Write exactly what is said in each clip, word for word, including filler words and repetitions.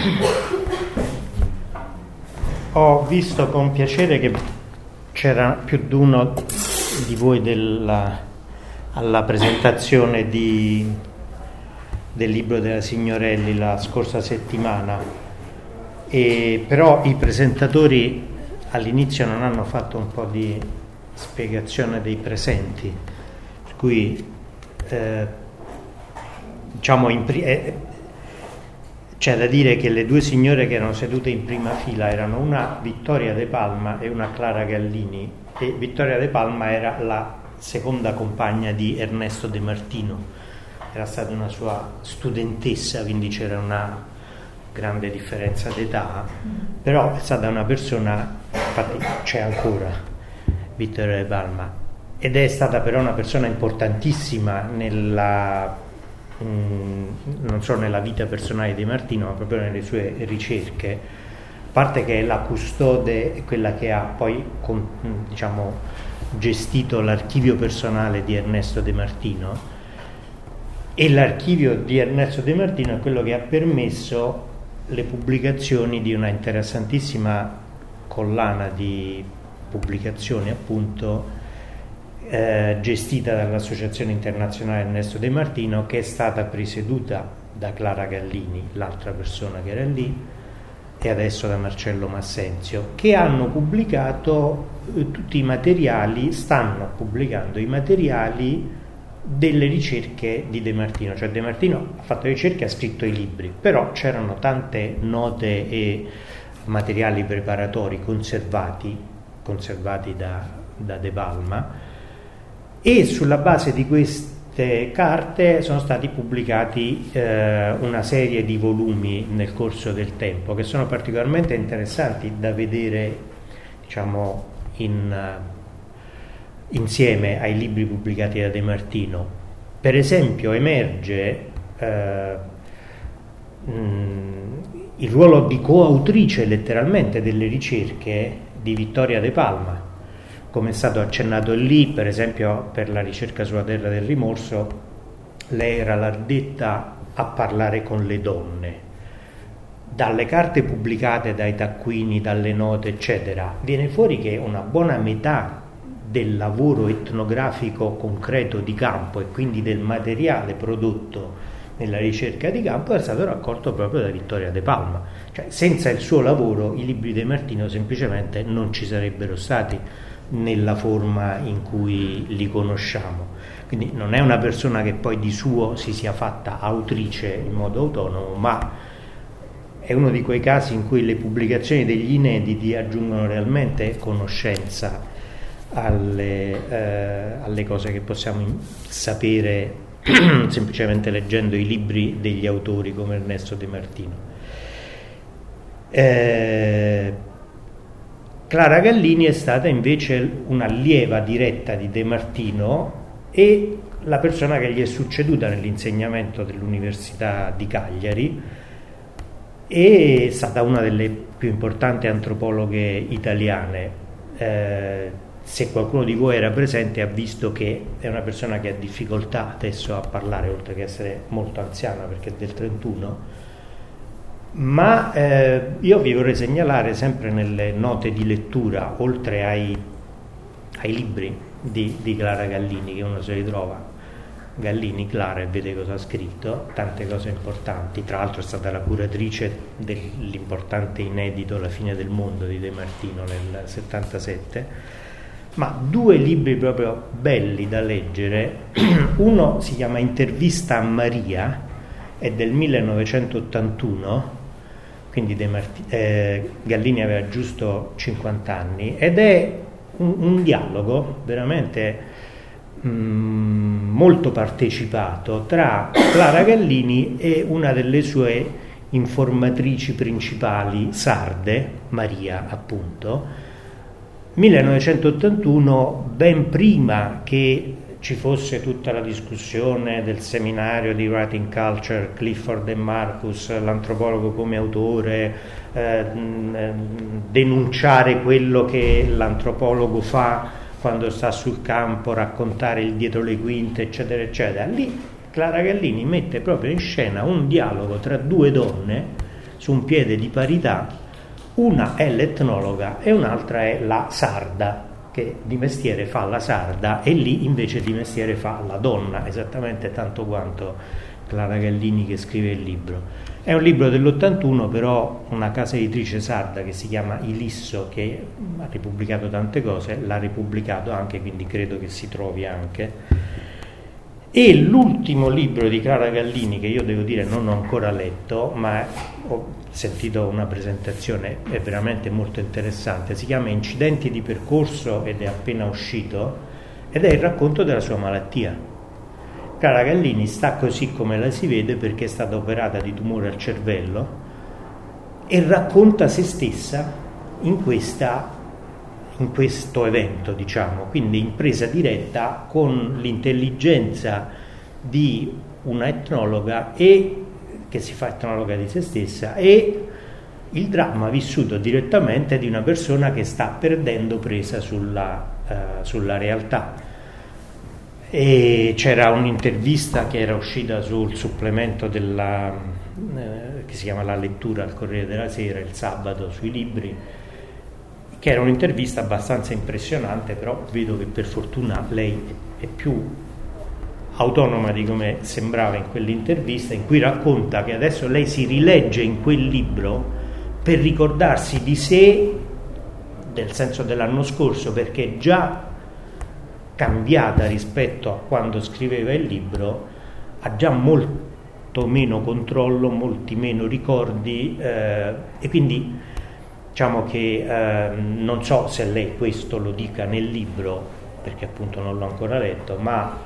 Ho visto con piacere che c'era più di uno di voi della, alla presentazione di, del libro della Signorelli la scorsa settimana, e però i presentatori all'inizio non hanno fatto un po' di spiegazione dei presenti, per cui eh, diciamo in pri- eh, c'è da dire che le due signore che erano sedute in prima fila erano una Vittoria De Palma e una Clara Gallini, e Vittoria De Palma era la seconda compagna di Ernesto De Martino, era stata una sua studentessa, quindi c'era una grande differenza d'età, però è stata una persona, infatti c'è ancora Vittoria De Palma, ed è stata però una persona importantissima nella mh, non solo nella vita personale di Martino, ma proprio nelle sue ricerche, a parte che è la custode e quella che ha poi con, diciamo, gestito l'archivio personale di Ernesto De Martino, e l'archivio di Ernesto De Martino è quello che ha permesso le pubblicazioni di una interessantissima collana di pubblicazioni, appunto, eh, gestita dall'Associazione Internazionale Ernesto De Martino, che è stata presieduta da Clara Gallini, l'altra persona che era lì, e adesso da Marcello Massenzio, che hanno pubblicato eh, tutti i materiali, stanno pubblicando i materiali delle ricerche di De Martino. Cioè De Martino ha fatto ricerche, ha scritto i libri, però c'erano tante note e materiali preparatori conservati conservati da, da De Palma, e sulla base di queste carte sono stati pubblicati eh, una serie di volumi nel corso del tempo, che sono particolarmente interessanti da vedere, diciamo, in insieme ai libri pubblicati da De Martino. Per esempio emerge eh, mh, il ruolo di coautrice letteralmente delle ricerche di Vittoria De Palma, come è stato accennato lì. Per esempio, per la ricerca sulla terra del rimorso, lei era l'addetta a parlare con le donne. Dalle carte pubblicate, dai taccuini, dalle note, eccetera, viene fuori che una buona metà del lavoro etnografico concreto di campo, e quindi del materiale prodotto nella ricerca di campo, è stato raccolto proprio da Vittoria De Palma. Cioè, senza il suo lavoro i libri di De Martino semplicemente non ci sarebbero stati nella forma in cui li conosciamo. Quindi non è una persona che poi di suo si sia fatta autrice in modo autonomo, ma è uno di quei casi in cui le pubblicazioni degli inediti aggiungono realmente conoscenza alle, eh, alle cose che possiamo sapere semplicemente leggendo i libri degli autori come Ernesto De Martino. Eh, Clara Gallini è stata invece un'allieva diretta di De Martino e la persona che gli è succeduta nell'insegnamento dell'Università di Cagliari, e è stata una delle più importanti antropologhe italiane. Eh, se qualcuno di voi era presente ha visto che è una persona che ha difficoltà adesso a parlare, oltre che essere molto anziana perché è del trentuno, ma eh, io vi vorrei segnalare sempre nelle note di lettura, oltre ai, ai libri di, di Clara Gallini, che uno se li trova Gallini Clara e vede cosa ha scritto, tante cose importanti. Tra l'altro è stata la curatrice dell'importante inedito La fine del mondo di De Martino nel settantasette. Ma due libri proprio belli da leggere. Uno si chiama Intervista a Maria, è del millenovecentottantuno, quindi De Marti- eh, Gallini aveva giusto cinquanta anni, ed è un, un dialogo veramente mh, molto partecipato tra Clara Gallini e una delle sue informatrici principali sarde, Maria appunto. millenovecentottantuno, ben prima che ci fosse tutta la discussione del seminario di Writing Culture, Clifford e Marcus, l'antropologo come autore, eh, denunciare quello che l'antropologo fa quando sta sul campo, raccontare il dietro le quinte, eccetera, eccetera. Lì Clara Gallini mette proprio in scena un dialogo tra due donne su un piede di parità, una è l'etnologa e un'altra è la sarda, che di mestiere fa la sarda e lì invece di mestiere fa la donna, esattamente tanto quanto Clara Gallini che scrive il libro. È un libro dell'ottantuno, però una casa editrice sarda che si chiama Ilisso, che ha ripubblicato tante cose, l'ha ripubblicato anche, quindi credo che si trovi anche. E l'ultimo libro di Clara Gallini, che io devo dire non ho ancora letto, ma ho sentito una presentazione, è veramente molto interessante, si chiama Incidenti di percorso ed è appena uscito, ed è il racconto della sua malattia. Clara Gallini sta così come la si vede perché è stata operata di tumore al cervello e racconta se stessa in questa in questo evento, diciamo, quindi in presa diretta con l'intelligenza di una etnologa e che si fa etnologa di se stessa e il dramma vissuto direttamente di una persona che sta perdendo presa sulla, uh, sulla realtà. E c'era un'intervista che era uscita sul supplemento della, eh, che si chiama La lettura al Corriere della Sera il sabato sui libri, che era un'intervista abbastanza impressionante, però vedo che per fortuna lei è più autonoma di come sembrava in quell'intervista, in cui racconta che adesso lei si rilegge in quel libro per ricordarsi di sé, nel senso dell'anno scorso, perché è già cambiata rispetto a quando scriveva il libro, ha già molto meno controllo, molti meno ricordi, eh, e quindi diciamo che eh, non so se lei questo lo dica nel libro, perché appunto non l'ho ancora letto, ma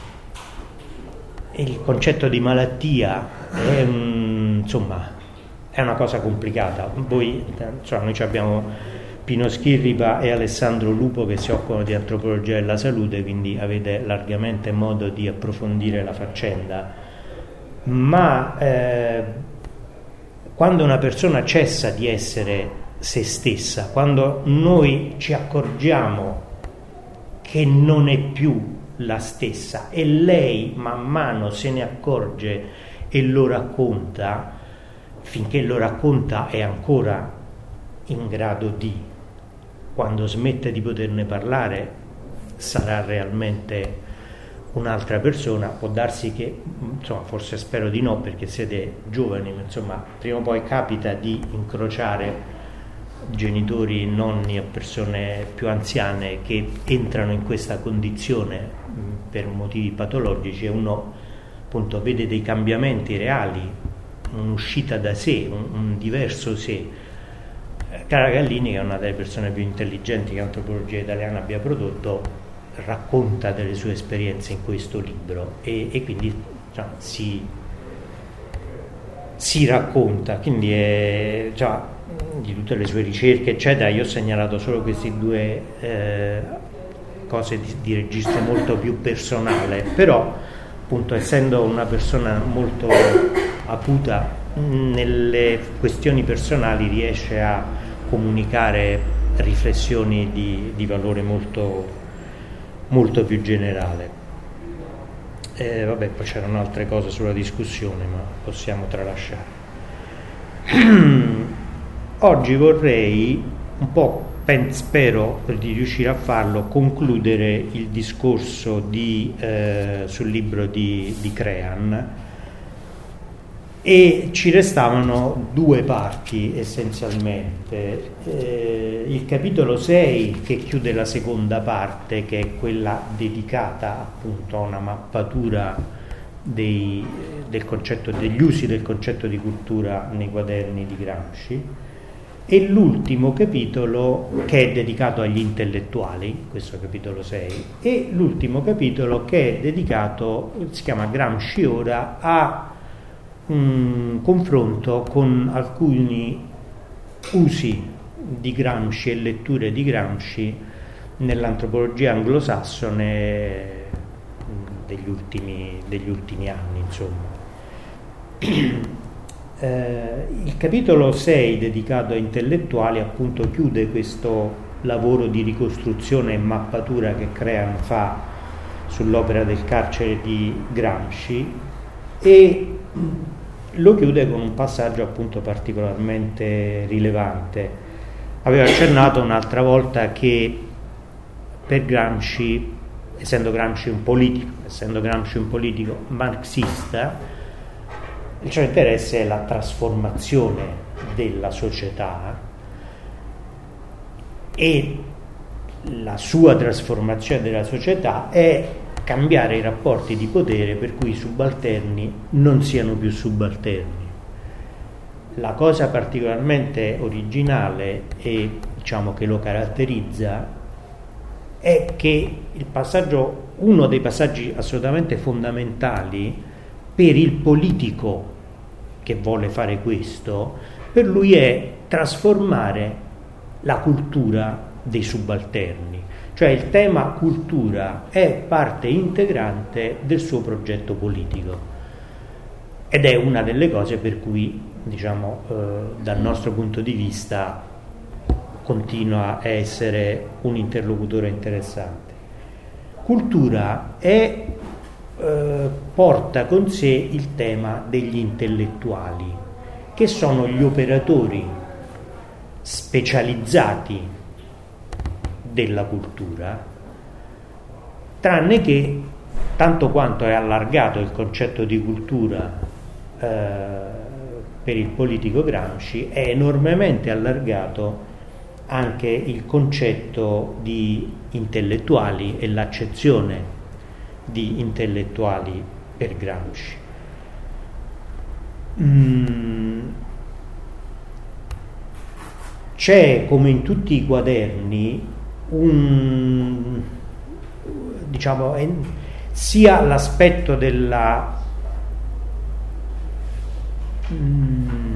il concetto di malattia è, un, insomma, è una cosa complicata. Voi, insomma, noi abbiamo Pino Schirripa e Alessandro Lupo che si occupano di antropologia della salute, quindi avete largamente modo di approfondire la faccenda, ma eh, quando una persona cessa di essere se stessa, quando noi ci accorgiamo che non è più la stessa e lei man mano se ne accorge e lo racconta, finché lo racconta è ancora in grado di, quando smette di poterne parlare sarà realmente un'altra persona. Può darsi che, insomma, forse spero di no perché siete giovani, ma insomma prima o poi capita di incrociare genitori, nonni e persone più anziane che entrano in questa condizione mh, per motivi patologici e uno appunto vede dei cambiamenti reali, un'uscita da sé, un, un diverso sé. Clara Gallini, che è una delle persone più intelligenti che l'antropologia italiana abbia prodotto, racconta delle sue esperienze in questo libro e, e quindi cioè, si, si racconta, quindi è già di tutte le sue ricerche eccetera. Io ho segnalato solo queste due eh, cose di, di registro molto più personale, però appunto essendo una persona molto acuta nelle questioni personali riesce a comunicare riflessioni di, di valore molto, molto più generale. Eh, vabbè, poi c'erano altre cose sulla discussione, ma possiamo tralasciare. Oggi vorrei un po', spero di riuscire a farlo, concludere il discorso di, eh, sul libro di, di Crean, e ci restavano due parti essenzialmente. Eh, il capitolo sei che chiude la seconda parte, che è quella dedicata appunto a una mappatura dei, del concetto, degli usi del concetto di cultura nei quaderni di Gramsci, e l'ultimo capitolo che è dedicato agli intellettuali, questo capitolo sei, e l'ultimo capitolo che è dedicato, si chiama Gramsci ora, a un confronto con alcuni usi di Gramsci e letture di Gramsci nell'antropologia anglosassone degli ultimi, degli ultimi anni, insomma. Eh, il capitolo sei dedicato a intellettuali appunto chiude questo lavoro di ricostruzione e mappatura che Crean fa sull'opera del carcere di Gramsci, e lo chiude con un passaggio appunto particolarmente rilevante. Avevo accennato un'altra volta che per Gramsci, essendo Gramsci un politico, essendo Gramsci un politico marxista, il suo interesse è la trasformazione della società, e la sua trasformazione della società è cambiare i rapporti di potere per cui i subalterni non siano più subalterni. La cosa particolarmente originale e diciamo che lo caratterizza è che il passaggio, uno dei passaggi assolutamente fondamentali per il politico che vuole fare questo, per lui è trasformare la cultura dei subalterni, cioè il tema cultura è parte integrante del suo progetto politico, ed è una delle cose per cui, diciamo, eh, dal nostro punto di vista continua a essere un interlocutore interessante. Cultura è, eh, porta con sé il tema degli intellettuali, che sono gli operatori specializzati della cultura, tranne che, tanto quanto è allargato il concetto di cultura eh, per il politico Gramsci, è enormemente allargato anche il concetto di intellettuali e l'accezione di intellettuali per Gramsci. Mm. C'è, come in tutti i quaderni, un, diciamo, sia l'aspetto della mm,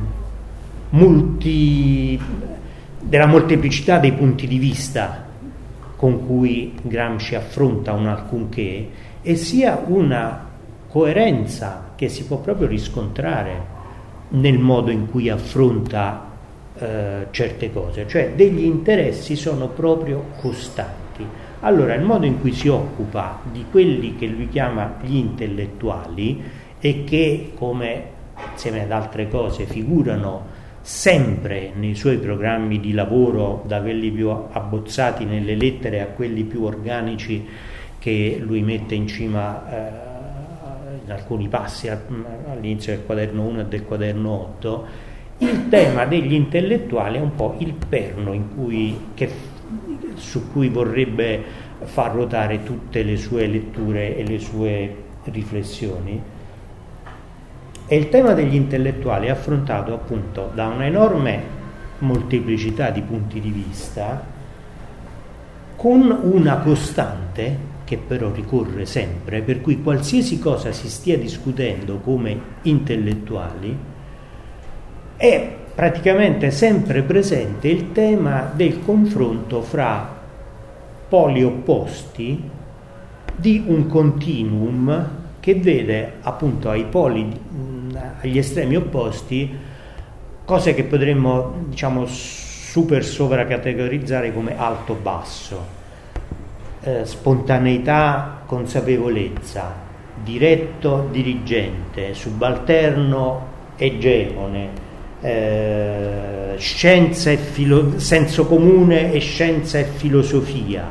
multi, della molteplicità dei punti di vista con cui Gramsci affronta un alcunché, e sia una coerenza che si può proprio riscontrare nel modo in cui affronta Uh, certe cose, cioè degli interessi sono proprio costanti. Allora, il modo in cui si occupa di quelli che lui chiama gli intellettuali, e che, come insieme ad altre cose, figurano sempre nei suoi programmi di lavoro, da quelli più abbozzati nelle lettere a quelli più organici che lui mette in cima uh, in alcuni passi all'inizio del quaderno uno e del quaderno otto. Il tema degli intellettuali è un po' il perno in cui, che, su cui vorrebbe far ruotare tutte le sue letture e le sue riflessioni. E il tema degli intellettuali è affrontato appunto da una enorme molteplicità di punti di vista, con una costante che però ricorre sempre, per cui qualsiasi cosa si stia discutendo come intellettuali, è praticamente sempre presente il tema del confronto fra poli opposti di un continuum che vede appunto ai poli, agli estremi opposti, cose che potremmo, diciamo, super sovracategorizzare come alto-basso, eh, spontaneità, consapevolezza, diretto, dirigente, subalterno, egemone, Eh, scienza e filo- senso comune e scienza e filosofia,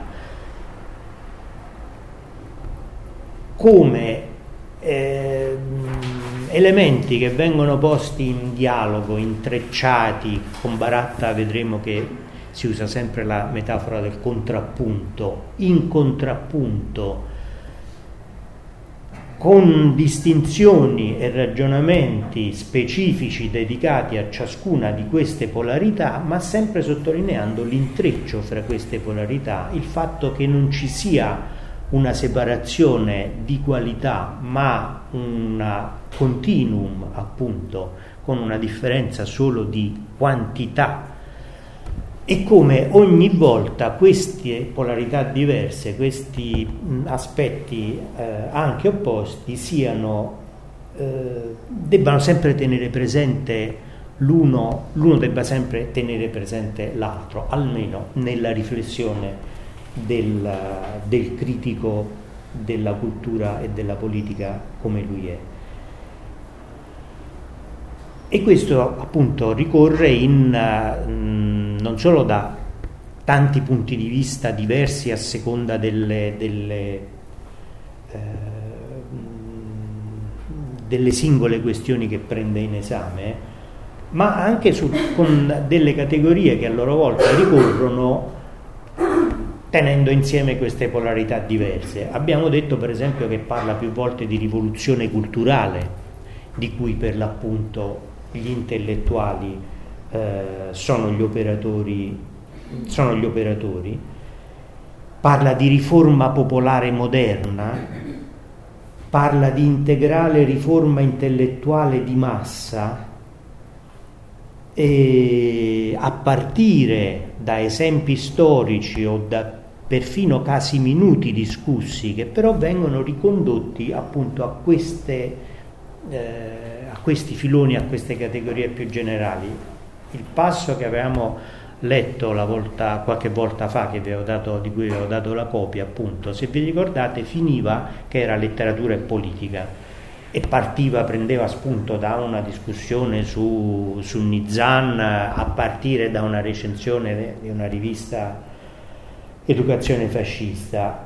come eh, elementi che vengono posti in dialogo, intrecciati. Con Baratta vedremo che si usa sempre la metafora del contrappunto, in contrappunto, con distinzioni e ragionamenti specifici dedicati a ciascuna di queste polarità, ma sempre sottolineando l'intreccio fra queste polarità, il fatto che non ci sia una separazione di qualità, ma un continuum, appunto, con una differenza solo di quantità, e come ogni volta queste polarità diverse, questi mh, aspetti eh, anche opposti, siano eh, debbano sempre tenere presente l'uno, l'uno debba sempre tenere presente l'altro, almeno nella riflessione del, del critico della cultura e della politica come lui è. E questo appunto ricorre in, uh, non solo da tanti punti di vista diversi a seconda delle, delle, eh, delle singole questioni che prende in esame, ma anche su, con delle categorie che a loro volta ricorrono tenendo insieme queste polarità diverse. Abbiamo detto per esempio che parla più volte di rivoluzione culturale, di cui per l'appunto gli intellettuali eh, sono gli operatori, sono gli operatori, parla di riforma popolare moderna, parla di integrale riforma intellettuale di massa, e a partire da esempi storici o da perfino casi minuti discussi, che però vengono ricondotti appunto a queste eh, a questi filoni, a queste categorie più generali. Il passo che avevamo letto la volta, qualche volta fa, che vi avevo dato, di cui vi avevo dato la copia, appunto, se vi ricordate, finiva che era letteratura e politica e partiva, prendeva spunto da una discussione su, su Nizan, a partire da una recensione di una rivista Educazione fascista.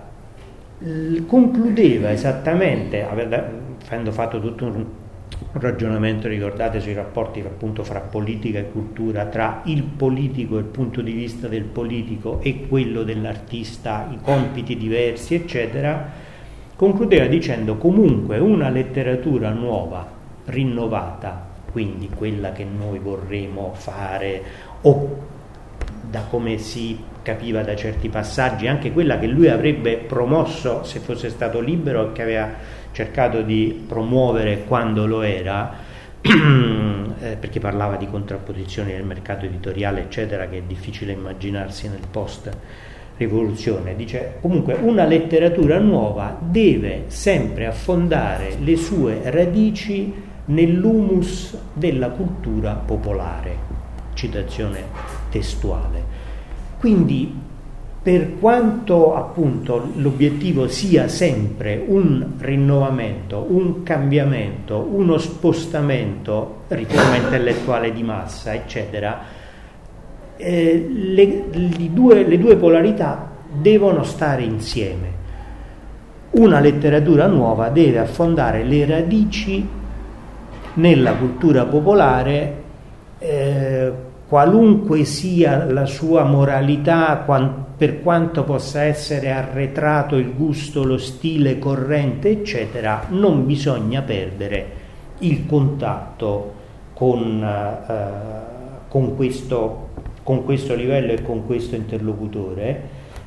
Concludeva esattamente, avendo fatto tutto un un ragionamento, ricordate, sui rapporti appunto fra politica e cultura, tra il politico, il punto di vista del politico e quello dell'artista, i compiti diversi, eccetera, concludeva dicendo: comunque una letteratura nuova, rinnovata, quindi quella che noi vorremmo fare, o da come si capiva da certi passaggi, anche quella che lui avrebbe promosso se fosse stato libero e che aveva cercato di promuovere quando lo era, eh, perché parlava di contrapposizioni nel mercato editoriale, eccetera, che è difficile immaginarsi nel post rivoluzione. Dice comunque una letteratura nuova deve sempre affondare le sue radici nell'humus della cultura popolare, citazione testuale. Quindi, per quanto appunto l'obiettivo sia sempre un rinnovamento, un cambiamento, uno spostamento, riforma intellettuale di massa, eccetera, eh, le, le, due, le due polarità devono stare insieme. Una letteratura nuova deve affondare le radici nella cultura popolare, eh, qualunque sia la sua moralità, per quanto possa essere arretrato il gusto, lo stile corrente, eccetera, non bisogna perdere il contatto con, uh, con, questo, con questo livello e con questo interlocutore.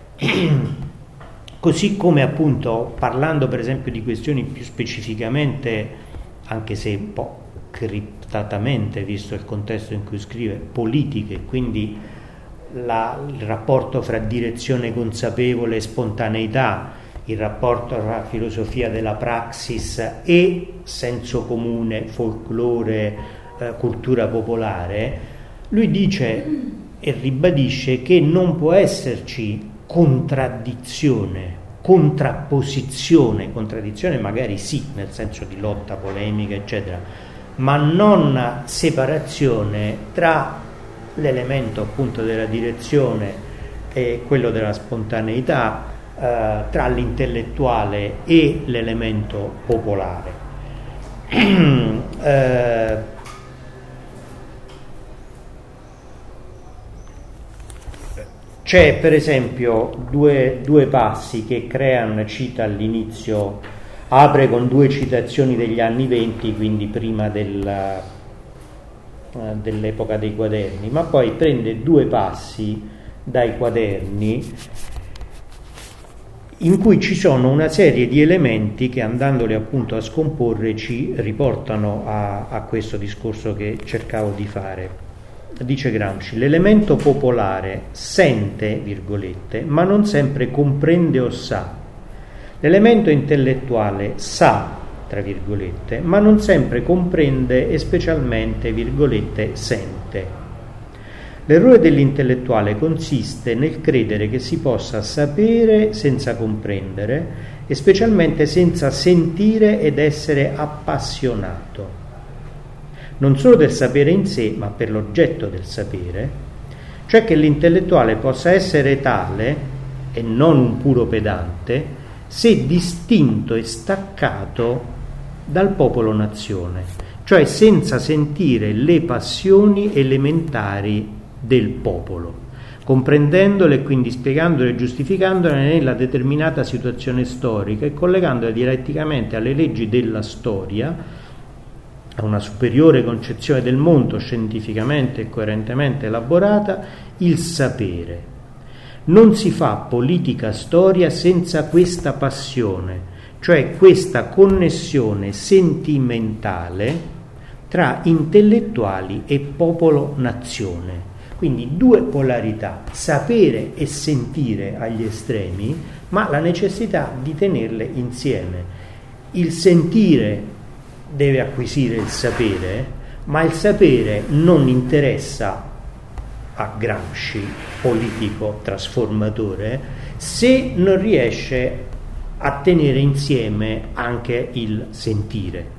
Così come appunto, parlando per esempio di questioni più specificamente, anche se un po' criptatamente, visto il contesto in cui scrive, politiche, quindi la, il rapporto fra direzione consapevole e spontaneità, il rapporto tra filosofia della praxis e senso comune, folklore, eh, cultura popolare, lui dice e ribadisce che non può esserci contraddizione, contrapposizione, contraddizione magari sì, nel senso di lotta polemica, eccetera, ma non separazione tra l'elemento appunto della direzione e quello della spontaneità, eh, tra l'intellettuale e l'elemento popolare. eh, C'è per esempio due, due passi che Crean cita all'inizio, apre con due citazioni degli anni venti, quindi prima della, dell'epoca dei quaderni, ma poi prende due passi dai quaderni in cui ci sono una serie di elementi che, andandoli appunto a scomporre, ci riportano a, a questo discorso che cercavo di fare. Dice Gramsci: l'elemento popolare sente, virgolette, ma non sempre comprende o sa. L'elemento intellettuale sa, tra virgolette, ma non sempre comprende e specialmente, virgolette, sente. L'errore dell'intellettuale consiste nel credere che si possa sapere senza comprendere e specialmente senza sentire ed essere appassionato. non solo del sapere in sé, ma per l'oggetto del sapere, cioè che l'intellettuale possa essere tale, e non un puro pedante, se distinto e staccato dal popolo nazione, cioè senza sentire le passioni elementari del popolo, comprendendole e quindi spiegandole e giustificandole nella determinata situazione storica e collegandole dialetticamente alle leggi della storia, a una superiore concezione del mondo scientificamente e coerentemente elaborata, il sapere. Non si fa politica storia senza questa passione, cioè questa connessione sentimentale tra intellettuali e popolo-nazione. Quindi due polarità, sapere e sentire agli estremi, ma la necessità di tenerle insieme. Il sentire deve acquisire il sapere, ma il sapere non interessa a Gramsci, politico trasformatore, se non riesce a tenere insieme anche il sentire.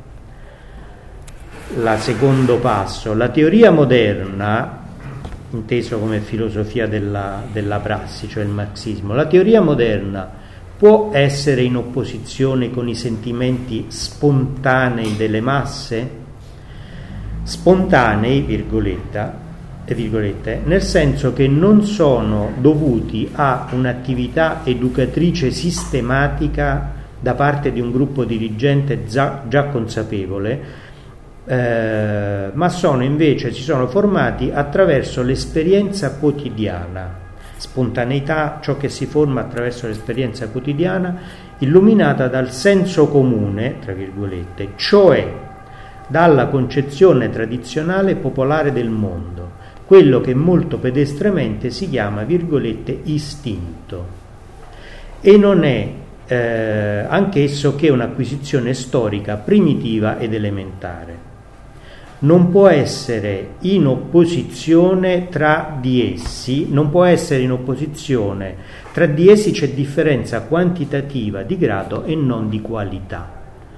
La secondo passo, la teoria moderna, inteso come filosofia della, della prassi, cioè il marxismo, la teoria moderna può essere in opposizione con i sentimenti spontanei delle masse? Spontanei, virgoletta, virgolette, nel senso che non sono dovuti a un'attività educatrice sistematica da parte di un gruppo dirigente già, già consapevole, eh, ma sono invece, si sono formati attraverso l'esperienza quotidiana. Spontaneità, ciò che si forma attraverso l'esperienza quotidiana, illuminata dal senso comune, tra virgolette, cioè dalla concezione tradizionale popolare del mondo, quello che molto pedestramente si chiama, virgolette, istinto, e non è eh, anch'esso che un'acquisizione storica primitiva ed elementare. Non può essere in opposizione tra di essi, non può essere in opposizione tra di essi, c'è differenza quantitativa di grado e non di qualità.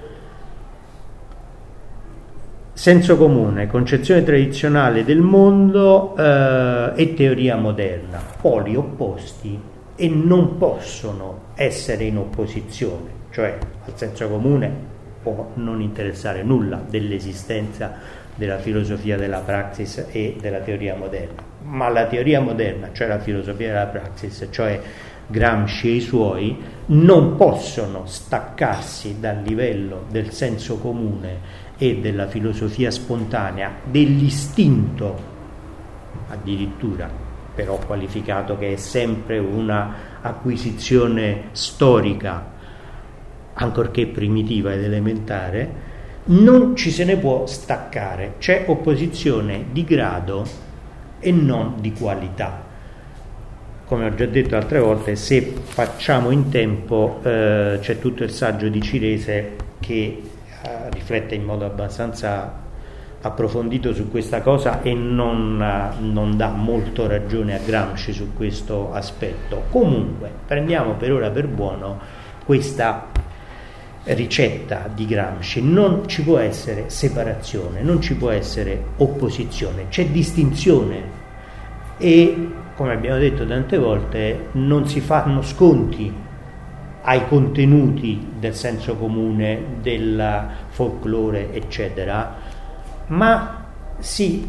Senso comune, concezione tradizionale del mondo eh, e teoria moderna, poli opposti e non possono essere in opposizione, cioè al senso comune può non interessare nulla dell'esistenza della filosofia della praxis e della teoria moderna, ma la teoria moderna, cioè la filosofia della praxis, cioè Gramsci e i suoi, non possono staccarsi dal livello del senso comune e della filosofia spontanea, dell'istinto addirittura, però qualificato che è sempre una acquisizione storica, ancorché primitiva ed elementare. Non ci se ne può staccare, c'è opposizione di grado e non di qualità. Come ho già detto altre volte, se facciamo in tempo eh, c'è tutto il saggio di Cirese che eh, riflette in modo abbastanza approfondito su questa cosa e non, eh, non dà molto ragione a Gramsci su questo aspetto. Comunque prendiamo per ora per buono questa ricetta di Gramsci: non ci può essere separazione, non ci può essere opposizione, c'è distinzione e, come abbiamo detto tante volte, non si fanno sconti ai contenuti del senso comune, del folklore, eccetera, ma si,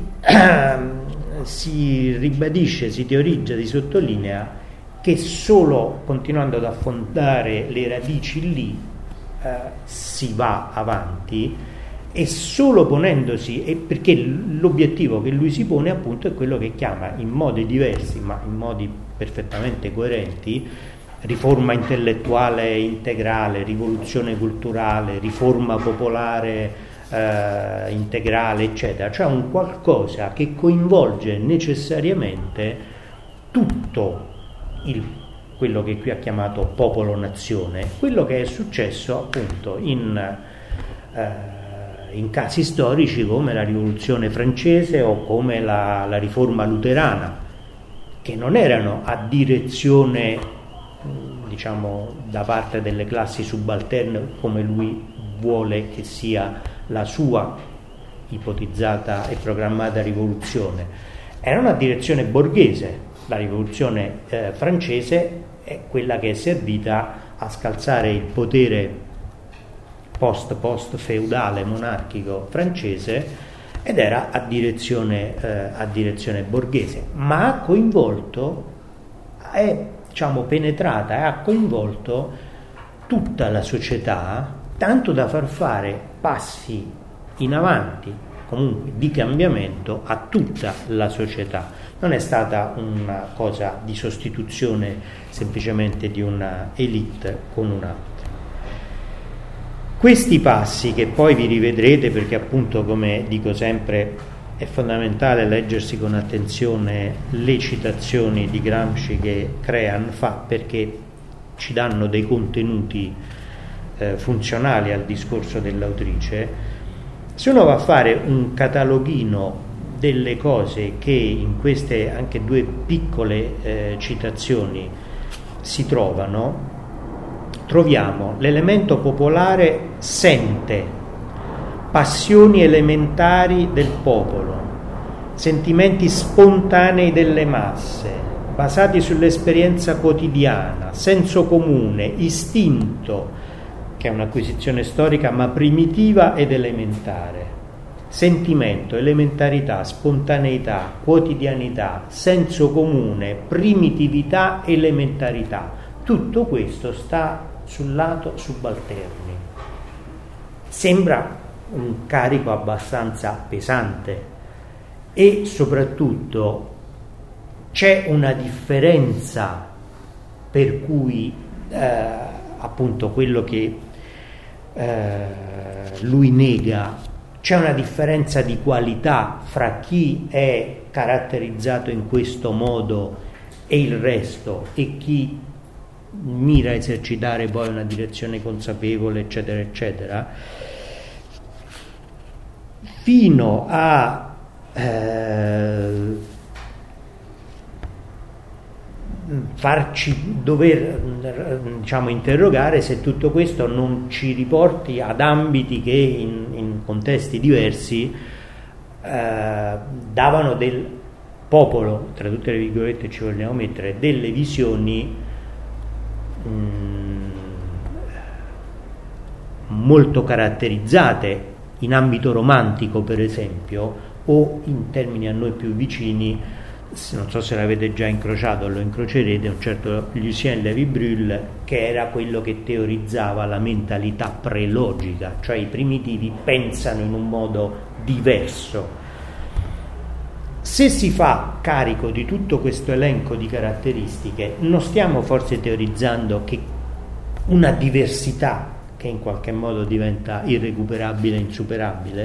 si ribadisce, si teorizza, si sottolinea che solo continuando ad affondare le radici lì Uh, si va avanti, e solo ponendosi, e perché l'obiettivo che lui si pone appunto è quello che chiama in modi diversi ma in modi perfettamente coerenti riforma intellettuale integrale, rivoluzione culturale, riforma popolare uh, integrale, eccetera, cioè un qualcosa che coinvolge necessariamente tutto il quello che qui ha chiamato popolo-nazione, quello che è successo appunto in, eh, in casi storici come la rivoluzione francese o come la, la riforma luterana, che non erano a direzione, diciamo, da parte delle classi subalterne come lui vuole che sia la sua ipotizzata e programmata rivoluzione, era una direzione borghese. La rivoluzione eh, francese è quella che è servita a scalzare il potere post-post feudale monarchico francese ed era a direzione, eh, a direzione borghese, ma ha coinvolto, è diciamo penetrata e ha coinvolto tutta la società, tanto da far fare passi in avanti, comunque di cambiamento, a tutta la società. Non è stata una cosa di sostituzione semplicemente di una elite con un'altra. Questi passi, che poi vi rivedrete, perché appunto, come dico sempre, è fondamentale leggersi con attenzione le citazioni di Gramsci che Crean fa, perché ci danno dei contenuti eh, funzionali al discorso dell'autrice. Se uno va a fare un cataloghino delle cose che in queste anche due piccole eh, citazioni si trovano, troviamo l'elemento popolare sente, passioni elementari del popolo, sentimenti spontanei delle masse, basati sull'esperienza quotidiana, senso comune, istinto, che è un'acquisizione storica ma primitiva ed elementare, sentimento, elementarità, spontaneità, quotidianità, senso comune, primitività, elementarità. Tutto questo sta sul lato subalterni. Sembra un carico abbastanza pesante e soprattutto c'è una differenza per cui eh, appunto quello che eh, lui nega, c'è una differenza di qualità fra chi è caratterizzato in questo modo e il resto, e chi mira a esercitare poi una direzione consapevole, eccetera eccetera, fino a eh, farci dover diciamo interrogare se tutto questo non ci riporti ad ambiti che in, in contesti diversi eh, davano del popolo, tra tutte le virgolette ci vogliamo mettere, delle visioni mh, molto caratterizzate in ambito romantico, per esempio, o in termini a noi più vicini. Non so se l'avete già incrociato, lo incrocerete, un certo Lucien Lévy-Bruhl, che era quello che teorizzava la mentalità prelogica, cioè i primitivi pensano in un modo diverso. Se si fa carico di tutto questo elenco di caratteristiche, non stiamo forse teorizzando che una diversità che in qualche modo diventa irrecuperabile, insuperabile?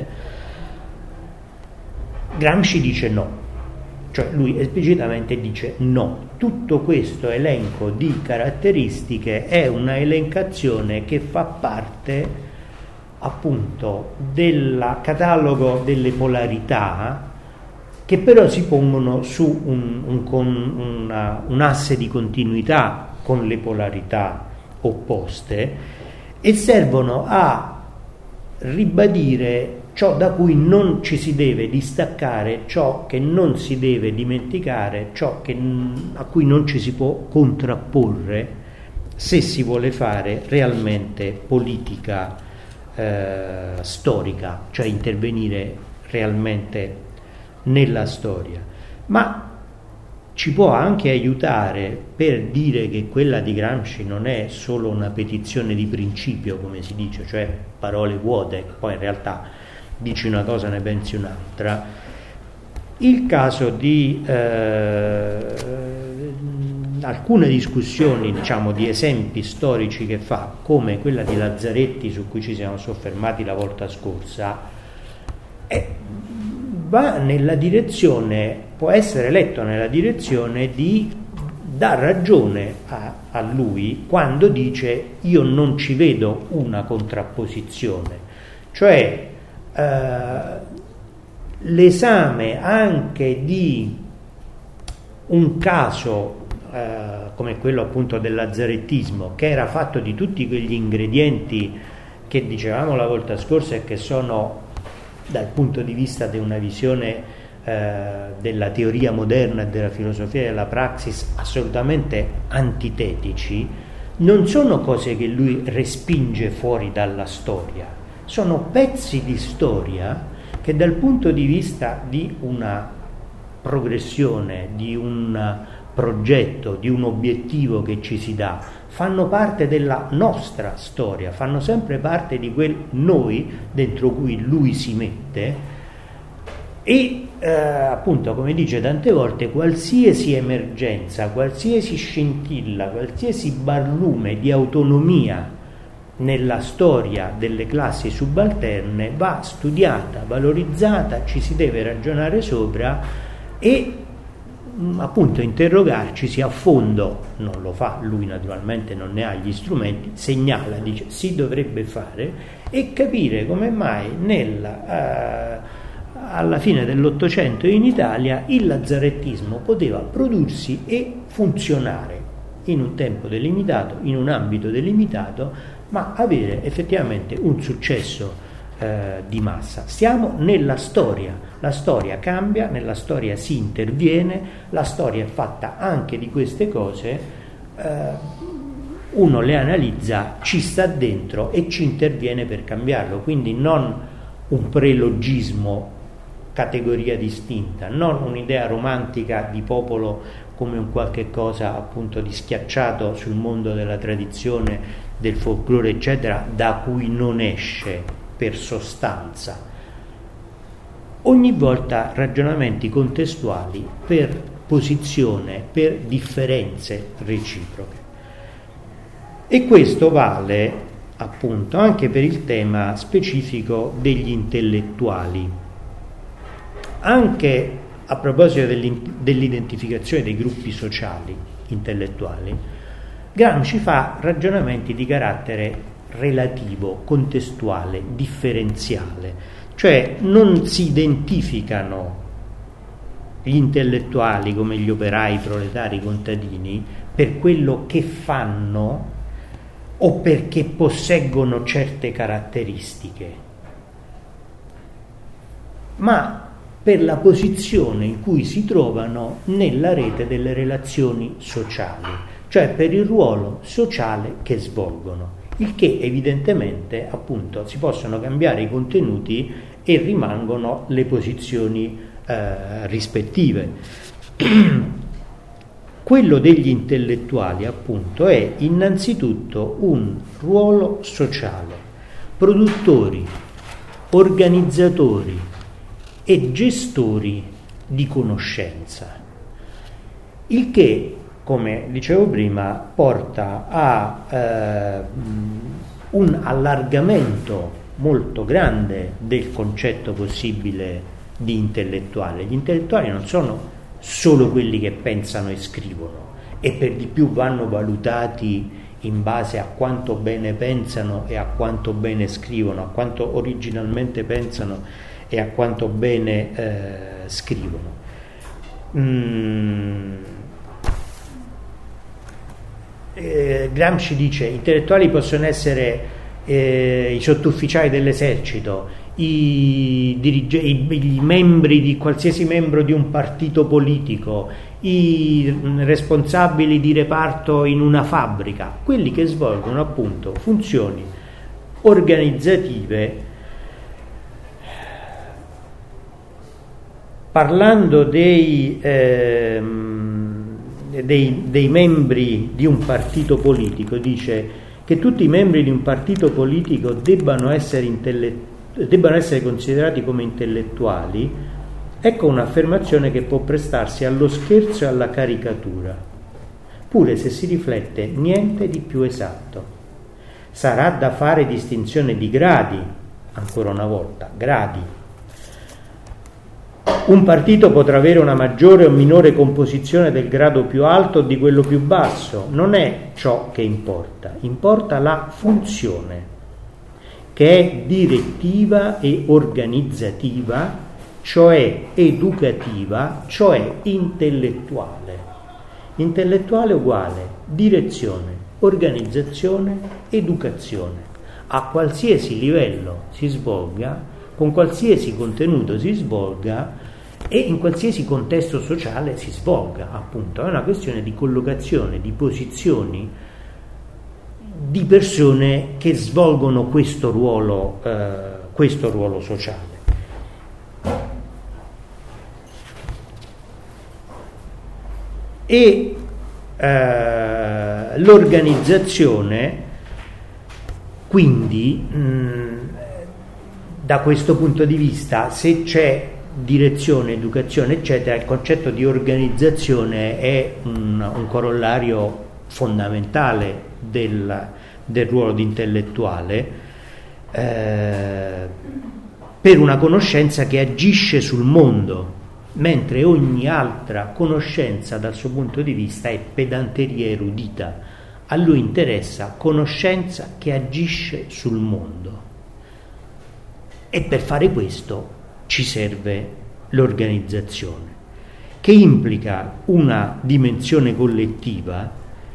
Gramsci dice no. Cioè lui esplicitamente dice no, tutto questo elenco di caratteristiche è una elencazione che fa parte appunto del catalogo delle polarità, che però si pongono su un, un, un, una, un asse di continuità con le polarità opposte e servono a ribadire ciò da cui non ci si deve distaccare, ciò che non si deve dimenticare, ciò che, a cui non ci si può contrapporre se si vuole fare realmente politica eh, storica, cioè intervenire realmente nella storia. Ma ci può anche aiutare per dire che quella di Gramsci non è solo una petizione di principio, come si dice, cioè parole vuote, poi in realtà dici una cosa, ne pensi un'altra. Il caso di eh, alcune discussioni, diciamo, di esempi storici che fa, come quella di Lazzaretti, su cui ci siamo soffermati la volta scorsa, è, va nella direzione, può essere letto nella direzione di dar ragione a, a lui quando dice io non ci vedo una contrapposizione, cioè Uh, l'esame anche di un caso uh, come quello appunto del lazzarettismo, che era fatto di tutti quegli ingredienti che dicevamo la volta scorsa e che sono dal punto di vista di una visione eh, della teoria moderna e della filosofia della praxis assolutamente antitetici, non sono cose che lui respinge fuori dalla storia, sono pezzi di storia che dal punto di vista di una progressione, di un progetto, di un obiettivo che ci si dà, fanno parte della nostra storia, fanno sempre parte di quel noi dentro cui lui si mette e eh, appunto, come dice tante volte, qualsiasi emergenza, qualsiasi scintilla, qualsiasi barlume di autonomia nella storia delle classi subalterne va studiata, valorizzata, ci si deve ragionare sopra e appunto interrogarci a fondo. Non lo fa lui, naturalmente non ne ha gli strumenti, segnala, dice si dovrebbe fare, e capire come mai nella, eh, alla fine dell'Ottocento in Italia il lazzarettismo poteva prodursi e funzionare in un tempo delimitato, in un ambito delimitato, ma avere effettivamente un successo eh, di massa. Stiamo nella storia, la storia cambia, nella storia si interviene, la storia è fatta anche di queste cose, eh, uno le analizza, ci sta dentro e ci interviene per cambiarlo, quindi non un prelogismo, categoria distinta, non un'idea romantica di popolo come un qualche cosa appunto di schiacciato sul mondo della tradizione, del folklore eccetera, da cui non esce per sostanza. Ogni volta ragionamenti contestuali per posizione, per differenze reciproche. E questo vale appunto anche per il tema specifico degli intellettuali. Anche a proposito dell'identificazione dei gruppi sociali intellettuali, Gramsci fa ragionamenti di carattere relativo, contestuale, differenziale, cioè non si identificano gli intellettuali come gli operai, i proletari, i contadini per quello che fanno o perché posseggono certe caratteristiche, ma per la posizione in cui si trovano nella rete delle relazioni sociali, cioè per il ruolo sociale che svolgono, il che evidentemente appunto si possono cambiare i contenuti e rimangono le posizioni eh, rispettive. Quello degli intellettuali appunto è innanzitutto un ruolo sociale, produttori, organizzatori e gestori di conoscenza, il che, come dicevo prima, porta a eh, un allargamento molto grande del concetto possibile di intellettuale. Gli intellettuali non sono solo quelli che pensano e scrivono, e per di più vanno valutati in base a quanto bene pensano e a quanto bene scrivono, a quanto originalmente pensano e a quanto bene eh, scrivono. Mm. Eh, Gramsci dice: intellettuali possono essere eh, i sottufficiali dell'esercito, i, dirige- i, i membri di qualsiasi membro di un partito politico, i responsabili di reparto in una fabbrica, quelli che svolgono appunto funzioni organizzative. Parlando dei, ehm, dei, dei membri di un partito politico, dice che tutti i membri di un partito politico debbano essere, intelle- debbano essere considerati come intellettuali. Ecco un'affermazione che può prestarsi allo scherzo e alla caricatura, pure se si riflette niente di più esatto. Sarà da fare distinzione di gradi, ancora una volta, gradi. Un partito potrà avere una maggiore o minore composizione del grado più alto o di quello più basso, non è ciò che importa, importa la funzione, che è direttiva e organizzativa, cioè educativa, cioè intellettuale. Intellettuale uguale direzione, organizzazione, educazione. A qualsiasi livello si svolga, con qualsiasi contenuto si svolga e in qualsiasi contesto sociale si svolga, appunto. È una questione di collocazione, di posizioni di persone che svolgono questo ruolo, eh, questo ruolo sociale. E eh, l'organizzazione, quindi, mh, da questo punto di vista, se c'è direzione, educazione, eccetera, il concetto di organizzazione è un, un corollario fondamentale del, del ruolo di intellettuale, eh, per una conoscenza che agisce sul mondo, mentre ogni altra conoscenza dal suo punto di vista è pedanteria erudita. A lui interessa conoscenza che agisce sul mondo, e per fare questo ci serve l'organizzazione, che implica una dimensione collettiva,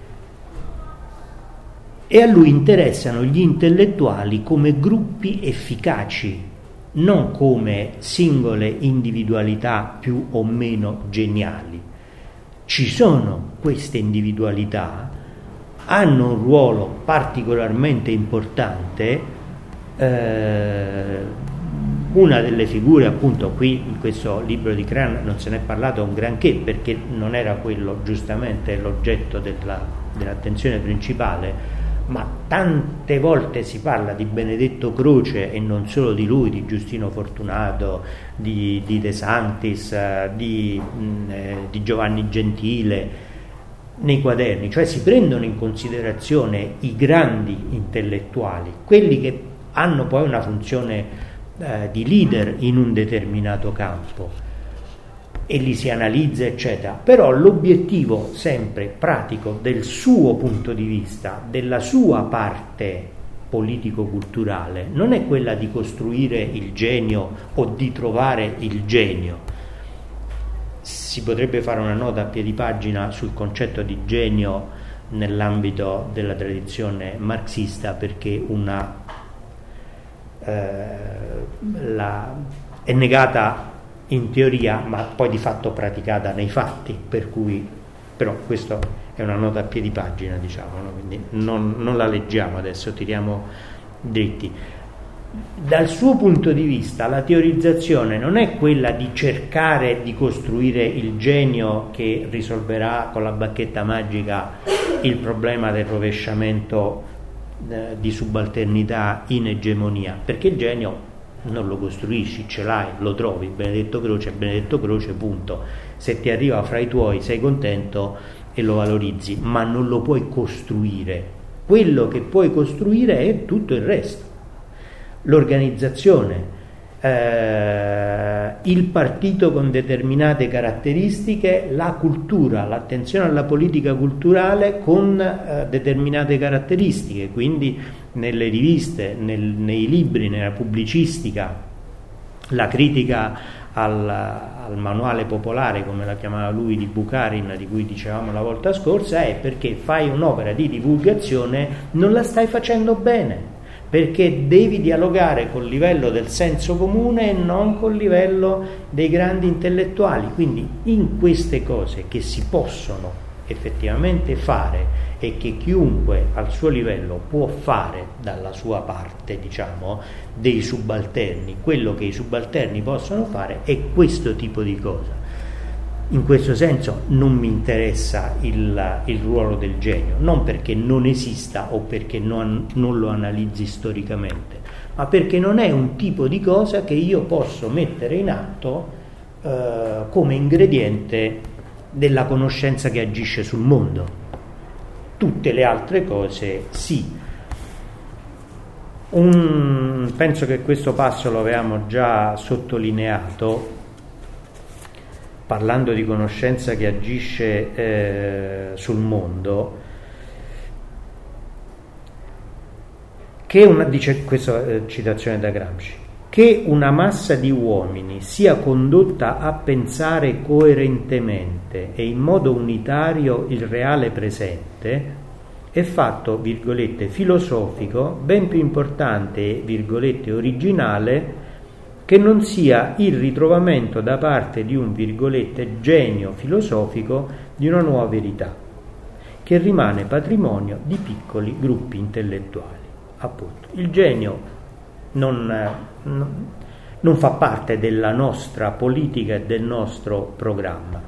e a lui interessano gli intellettuali come gruppi efficaci, non come singole individualità più o meno geniali. Ci sono queste individualità, hanno un ruolo particolarmente importante. eh, Una delle figure, appunto, qui in questo libro di Crane non se n'è parlato un granché, perché non era quello giustamente l'oggetto della, dell'attenzione principale, ma tante volte si parla di Benedetto Croce, e non solo di lui, di Giustino Fortunato, di, di De Santis, di, eh, di Giovanni Gentile, nei quaderni. Cioè si prendono in considerazione i grandi intellettuali, quelli che hanno poi una funzione eh, di leader in un determinato campo, e li si analizza, eccetera. Però l'obiettivo sempre pratico del suo punto di vista, della sua parte politico-culturale, non è quella di costruire il genio o di trovare il genio. Si potrebbe fare una nota a piedi pagina sul concetto di genio nell'ambito della tradizione marxista, perché una eh, la, è negata in teoria, ma poi di fatto praticata nei fatti, per cui, però questo è una nota a piedi pagina, diciamo, no? Quindi non, non la leggiamo adesso, tiriamo dritti. Dal suo punto di vista la teorizzazione non è quella di cercare di costruire il genio che risolverà con la bacchetta magica il problema del rovesciamento eh, di subalternità in egemonia, perché il genio non lo costruisci, ce l'hai, lo trovi. Benedetto Croce è Benedetto Croce, punto. Se ti arriva fra i tuoi sei contento e lo valorizzi, ma non lo puoi costruire. Quello che puoi costruire è tutto il resto: l'organizzazione, eh, il partito con determinate caratteristiche, la cultura, l'attenzione alla politica culturale con eh, determinate caratteristiche, quindi nelle riviste, nel, nei libri, nella pubblicistica, la critica al, al manuale popolare, come la chiamava lui, di Bukharin, di cui dicevamo la volta scorsa, è perché fai un'opera di divulgazione, non la stai facendo bene, perché devi dialogare col livello del senso comune e non col livello dei grandi intellettuali. Quindi in queste cose che si possono effettivamente fare e che chiunque al suo livello può fare dalla sua parte, diciamo, dei subalterni, quello che i subalterni possono fare è questo tipo di cosa. In questo senso non mi interessa il, il ruolo del genio, non perché non esista o perché non, non lo analizzi storicamente, ma perché non è un tipo di cosa che io posso mettere in atto eh, come ingrediente della conoscenza che agisce sul mondo. Tutte le altre cose sì. Un, penso che questo passo lo avevamo già sottolineato, parlando di conoscenza che agisce eh, sul mondo, che una, dice questa eh, citazione da Gramsci, che una massa di uomini sia condotta a pensare coerentemente e in modo unitario il reale presente è fatto, virgolette, filosofico ben più importante e, virgolette, originale che non sia il ritrovamento da parte di un, virgolette, genio filosofico di una nuova verità, che rimane patrimonio di piccoli gruppi intellettuali. Appunto, il genio non, non, non fa parte della nostra politica e del nostro programma.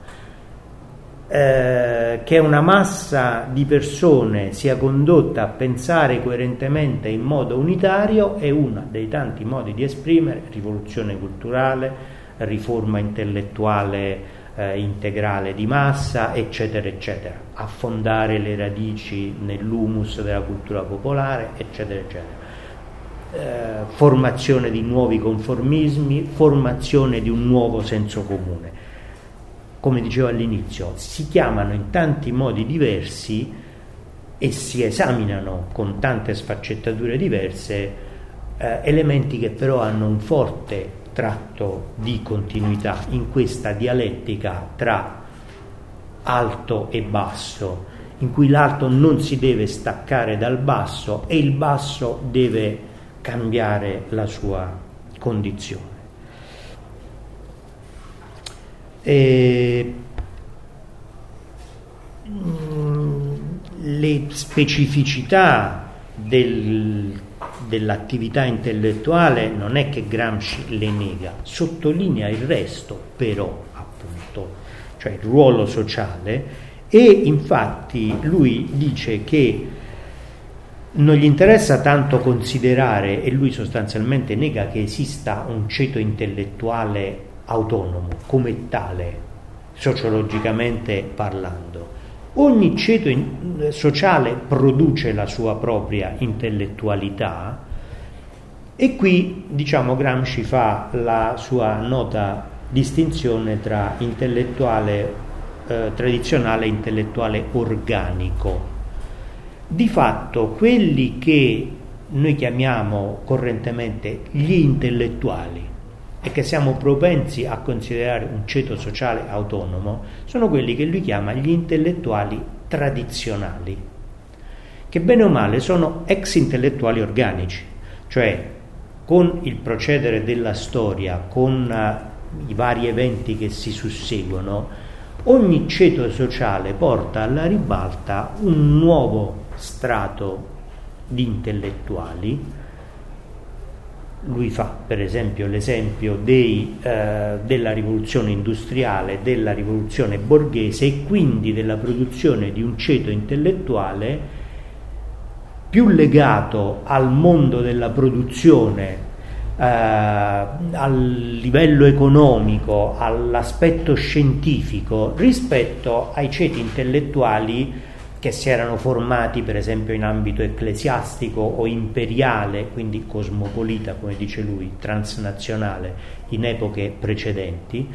Eh, che una massa di persone sia condotta a pensare coerentemente in modo unitario è uno dei tanti modi di esprimere rivoluzione culturale, riforma intellettuale eh, integrale di massa, eccetera, eccetera, affondare le radici nell'humus della cultura popolare, eccetera, eccetera. Eh, formazione di nuovi conformismi, formazione di un nuovo senso comune. Come dicevo all'inizio, si chiamano in tanti modi diversi e si esaminano con tante sfaccettature diverse eh, elementi che però hanno un forte tratto di continuità in questa dialettica tra alto e basso, in cui l'alto non si deve staccare dal basso e il basso deve cambiare la sua condizione. E, mh, le specificità del, dell'attività intellettuale non è che Gramsci le nega, sottolinea il resto però, appunto, cioè il ruolo sociale, e infatti lui dice che non gli interessa tanto considerare, e lui sostanzialmente nega che esista un ceto intellettuale autonomo come tale, sociologicamente parlando. Ogni ceto in, sociale produce la sua propria intellettualità, e qui, diciamo, Gramsci fa la sua nota distinzione tra intellettuale eh, tradizionale e intellettuale organico. Di fatto quelli che noi chiamiamo correntemente gli intellettuali e che siamo propensi a considerare un ceto sociale autonomo sono quelli che lui chiama gli intellettuali tradizionali, che bene o male sono ex intellettuali organici, cioè con il procedere della storia, con uh, i vari eventi che si susseguono, ogni ceto sociale porta alla ribalta un nuovo strato di intellettuali. Lui fa per esempio l'esempio dei, eh, della rivoluzione industriale, della rivoluzione borghese e quindi della produzione di un ceto intellettuale più legato al mondo della produzione, eh, al livello economico, all'aspetto scientifico, rispetto ai ceti intellettuali che si erano formati per esempio in ambito ecclesiastico o imperiale, quindi cosmopolita, come dice lui, transnazionale, in epoche precedenti,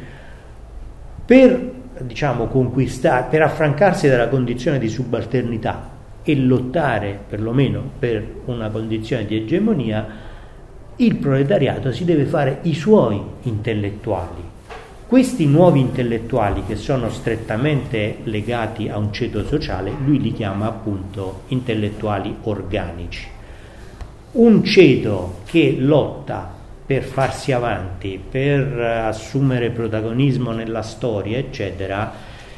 per, diciamo, conquistare, per affrancarsi dalla condizione di subalternità e lottare perlomeno per una condizione di egemonia, il proletariato si deve fare i suoi intellettuali. Questi nuovi intellettuali, che sono strettamente legati a un ceto sociale, lui li chiama appunto intellettuali organici. Un ceto che lotta per farsi avanti, per assumere protagonismo nella storia, eccetera,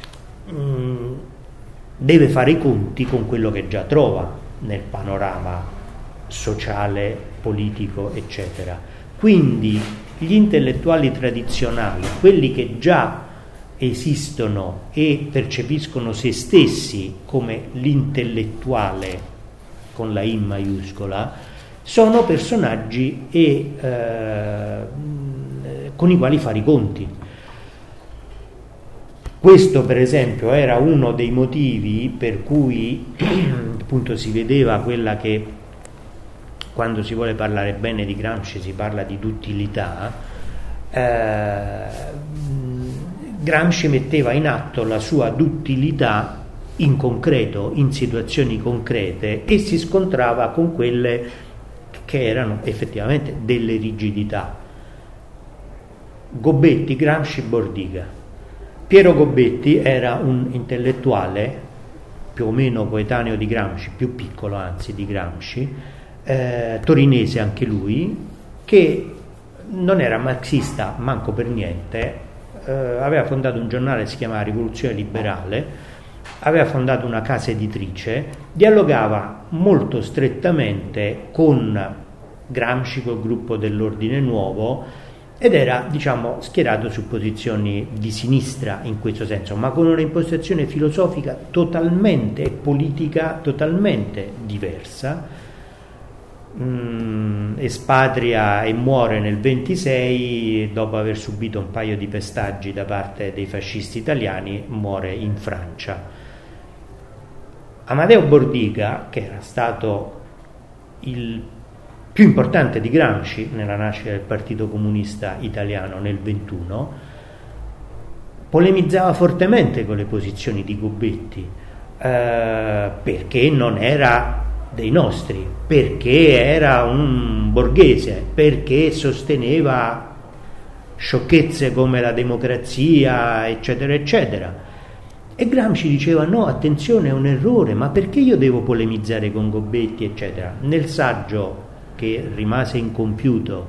mh, deve fare i conti con quello che già trova nel panorama sociale, politico, eccetera. Quindi gli intellettuali tradizionali, quelli che già esistono e percepiscono se stessi come l'intellettuale con la I maiuscola, sono personaggi e, eh, con i quali fare i conti. Questo per esempio era uno dei motivi per cui appunto si vedeva quella che, quando si vuole parlare bene di Gramsci si parla di duttilità. eh, Gramsci metteva in atto la sua duttilità in concreto, in situazioni concrete, e si scontrava con quelle che erano effettivamente delle rigidità. Gobetti, Gramsci, Bordiga. Piero Gobetti era un intellettuale più o meno coetaneo di Gramsci, più piccolo anzi di Gramsci, Eh, torinese anche lui, che non era marxista manco per niente, eh, aveva fondato un giornale che si chiamava Rivoluzione Liberale, aveva fondato una casa editrice, dialogava molto strettamente con Gramsci, col gruppo dell'Ordine Nuovo, ed era, diciamo, schierato su posizioni di sinistra in questo senso, ma con una impostazione filosofica totalmente e politica totalmente diversa. Mm, espatria e muore nel ventisei dopo aver subito un paio di pestaggi da parte dei fascisti italiani, muore in Francia. Amadeo Bordiga, che era stato il più importante di Gramsci nella nascita del Partito Comunista Italiano nel ventuno, polemizzava fortemente con le posizioni di Gobetti, eh, perché non era dei nostri, perché era un borghese, perché sosteneva sciocchezze come la democrazia, eccetera, eccetera. E Gramsci diceva: no, attenzione, è un errore, ma perché io devo polemizzare con Gobetti, eccetera. Nel saggio che rimase incompiuto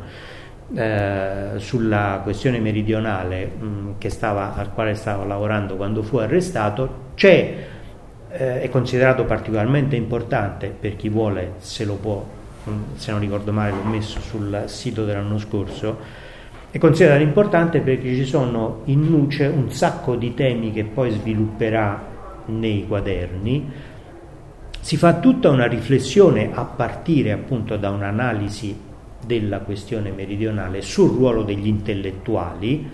eh, sulla questione meridionale, mh, che stava, al quale stava lavorando quando fu arrestato, c'è, eh, è considerato particolarmente importante, per chi vuole se lo può, mh, se non ricordo male l'ho messo sul sito dell'anno scorso, è considerato importante perché ci sono in nuce un sacco di temi che poi svilupperà nei quaderni. Si fa tutta una riflessione a partire appunto da un'analisi della questione meridionale sul ruolo degli intellettuali,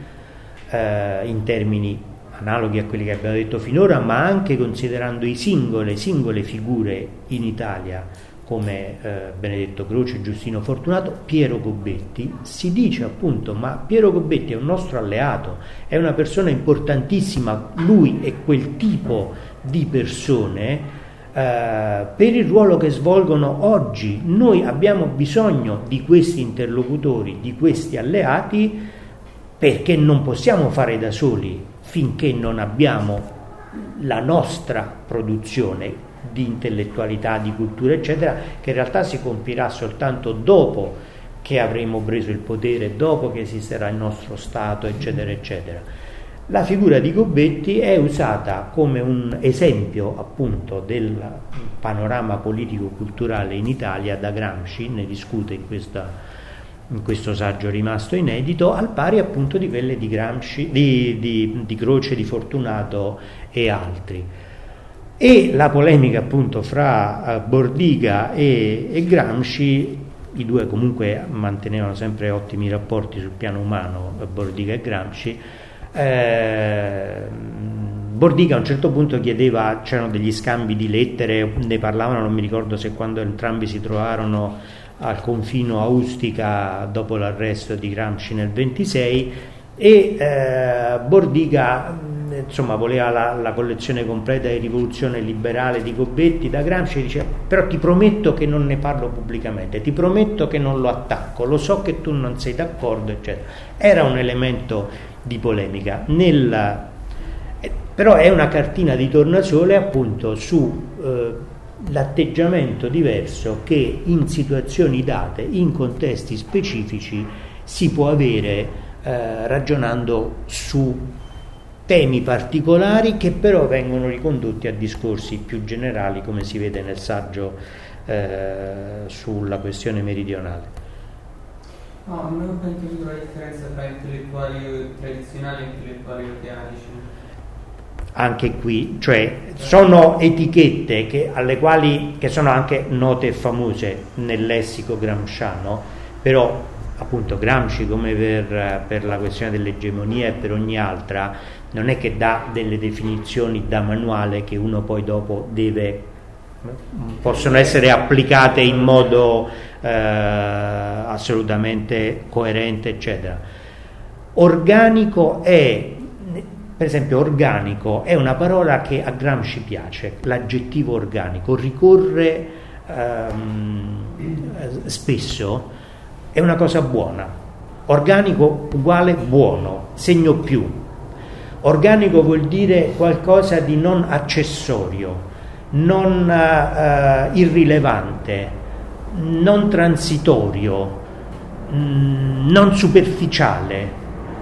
eh, in termini analoghi a quelli che abbiamo detto finora, ma anche considerando i singole, singole figure in Italia come eh, Benedetto Croce, Giustino Fortunato, Piero Gobetti. Si dice appunto: ma Piero Gobetti è un nostro alleato, è una persona importantissima, lui è quel tipo di persone. Uh, per il ruolo che svolgono oggi noi abbiamo bisogno di questi interlocutori, di questi alleati, perché non possiamo fare da soli finché non abbiamo la nostra produzione di intellettualità, di cultura, eccetera, che in realtà si compirà soltanto dopo che avremo preso il potere, dopo che esisterà il nostro Stato, eccetera, eccetera. La figura di Gobetti è usata come un esempio appunto del panorama politico-culturale in Italia da Gramsci, ne discute in, questa, in questo saggio rimasto inedito, al pari appunto di quelle di Gramsci, di, di, di Croce, di Fortunato e altri. E la polemica appunto fra Bordiga e, e Gramsci, i due comunque mantenevano sempre ottimi rapporti sul piano umano, Bordiga e Gramsci. Eh, Bordiga a un certo punto chiedeva, c'erano degli scambi di lettere, ne parlavano, non mi ricordo se quando entrambi si trovarono al confino a Ustica dopo l'arresto di Gramsci nel ventisei, e eh, Bordiga insomma voleva la, la collezione completa di Rivoluzione Liberale di Gobetti da Gramsci, e diceva: però ti prometto che non ne parlo pubblicamente, ti prometto che non lo attacco, lo so che tu non sei d'accordo, eccetera. Era un elemento di polemica. Nella, eh, però è una cartina di tornasole appunto su eh, l'atteggiamento diverso che in situazioni date, in contesti specifici, si può avere eh, ragionando su temi particolari che però vengono ricondotti a discorsi più generali, come si vede nel saggio eh, sulla questione meridionale. No, non ho ben capito la differenza tra intellettuali tradizionali e intellettuali organici. Anche qui, cioè, sono etichette che, alle quali, che sono anche note e famose nel lessico gramsciano, però appunto Gramsci, come per, per la questione dell'egemonia e per ogni altra, non è che dà delle definizioni da manuale che uno poi dopo deve, possono essere applicate in modo eh, assolutamente coerente, eccetera. Organico è, per esempio, organico è una parola che a Gramsci piace, l'aggettivo organico ricorre ehm, spesso, è una cosa buona. Organico uguale buono, segno più. Organico vuol dire qualcosa di non accessorio, non uh, irrilevante, non transitorio, mh, non superficiale,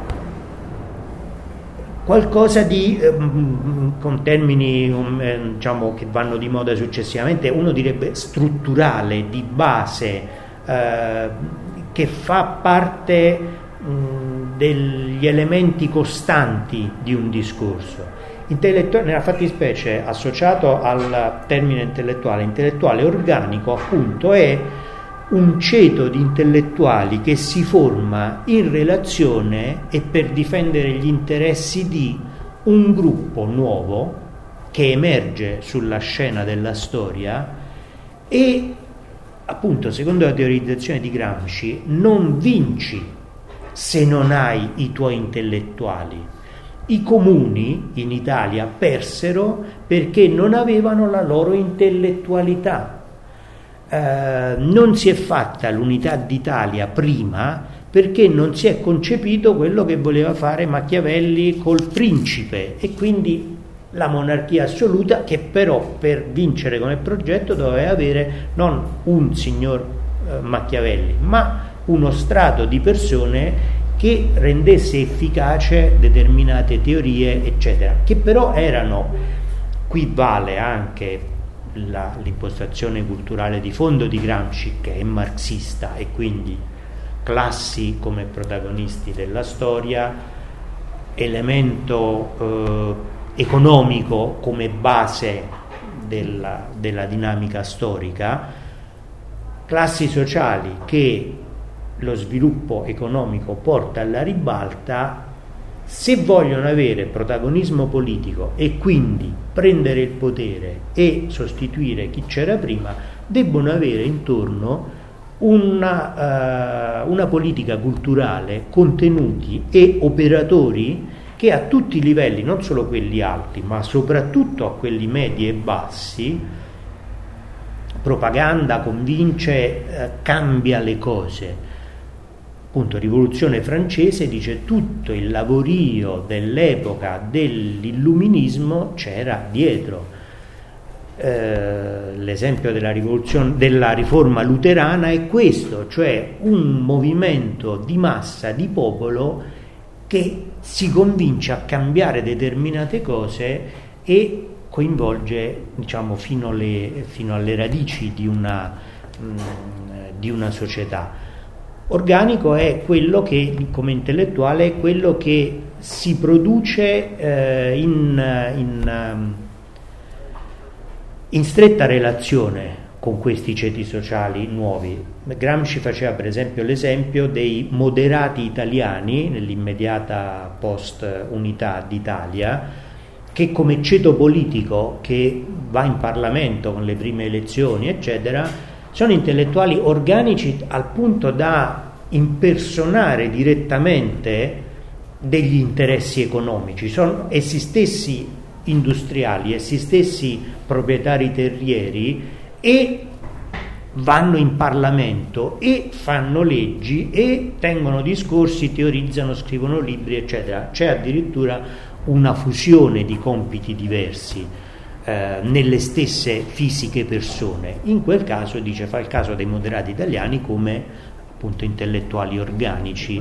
qualcosa di, um, con termini um, eh, diciamo che vanno di moda successivamente, uno direbbe strutturale, di base, eh, che fa parte mh, degli elementi costanti di un discorso. Intellettuale, nella fattispecie associato al termine intellettuale, intellettuale organico appunto è un ceto di intellettuali che si forma in relazione e per difendere gli interessi di un gruppo nuovo che emerge sulla scena della storia e, appunto, secondo la teorizzazione di Gramsci, non vinci se non hai i tuoi intellettuali. I comuni in Italia persero perché non avevano la loro intellettualità. Eh, non si è fatta l'unità d'Italia prima perché non si è concepito quello che voleva fare Machiavelli col principe e quindi la monarchia assoluta, che però per vincere come progetto doveva avere non un signor eh, Machiavelli ma uno strato di persone che rendesse efficace determinate teorie eccetera, che però erano, qui vale anche La, l'impostazione culturale di fondo di Gramsci, che è marxista e quindi classi come protagonisti della storia, elemento eh, economico come base della, della dinamica storica, classi sociali che lo sviluppo economico porta alla ribalta. Se vogliono avere protagonismo politico e quindi prendere il potere e sostituire chi c'era prima, debbono avere intorno una, uh, una politica culturale, contenuti e operatori che a tutti i livelli, non solo quelli alti, ma soprattutto a quelli medi e bassi, propaganda, convince, uh, cambia le cose. Appunto, Rivoluzione francese dice tutto il lavorio dell'epoca dell'illuminismo c'era dietro. Eh, l'esempio della rivoluzione, della riforma luterana è questo, cioè un movimento di massa, di popolo che si convince a cambiare determinate cose e coinvolge, diciamo, fino alle, fino alle radici di una, mh, di una società. Organico è quello che, come intellettuale, è quello che si produce eh, in, in, in stretta relazione con questi ceti sociali nuovi. Gramsci faceva per esempio l'esempio dei moderati italiani nell'immediata post-unità d'Italia, che come ceto politico che va in Parlamento con le prime elezioni, eccetera, sono intellettuali organici al punto da impersonare direttamente degli interessi economici. Sono essi stessi industriali, essi stessi proprietari terrieri e vanno in Parlamento e fanno leggi e tengono discorsi, teorizzano, scrivono libri, eccetera. C'è addirittura una fusione di compiti diversi eh, nelle stesse fisiche persone. In quel caso, dice, fa il caso dei moderati italiani come appunto intellettuali organici.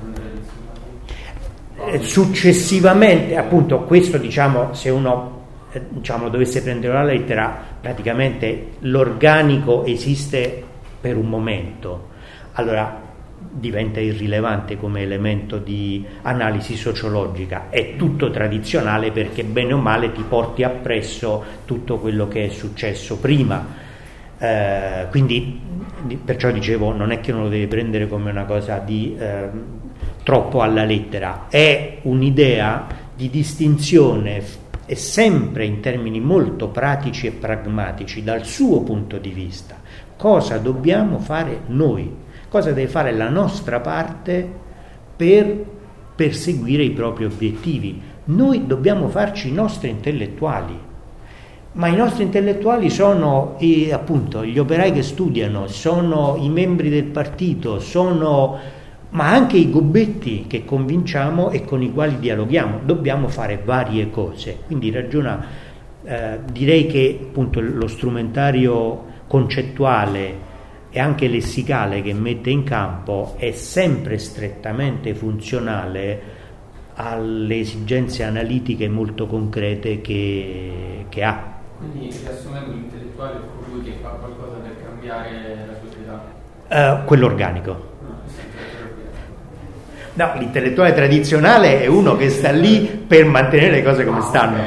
Eh, successivamente, appunto, questo, diciamo, se uno eh, diciamo dovesse prendere la lettera, praticamente l'organico esiste per un momento, allora diventa irrilevante come elemento di analisi sociologica, è tutto tradizionale perché bene o male ti porti appresso tutto quello che è successo prima, eh, quindi perciò dicevo, non è che uno lo deve prendere come una cosa di eh, troppo alla lettera, è un'idea di distinzione e sempre in termini molto pratici e pragmatici dal suo punto di vista. Cosa dobbiamo fare noi? Cosa deve fare la nostra parte per perseguire i propri obiettivi? Noi dobbiamo farci i nostri intellettuali, ma i nostri intellettuali sono eh, appunto gli operai che studiano, sono i membri del partito, sono ma anche i gobbetti che convinciamo e con i quali dialoghiamo. Dobbiamo fare varie cose, quindi ragiona, eh, direi che appunto lo strumentario concettuale e anche lessicale che mette in campo è sempre strettamente funzionale alle esigenze analitiche molto concrete che, che ha. Quindi, riassumendo, l'intellettuale è colui che fa qualcosa per cambiare la società? Uh, quello organico. No, l'intellettuale tradizionale è uno che sta lì per mantenere le cose come stanno.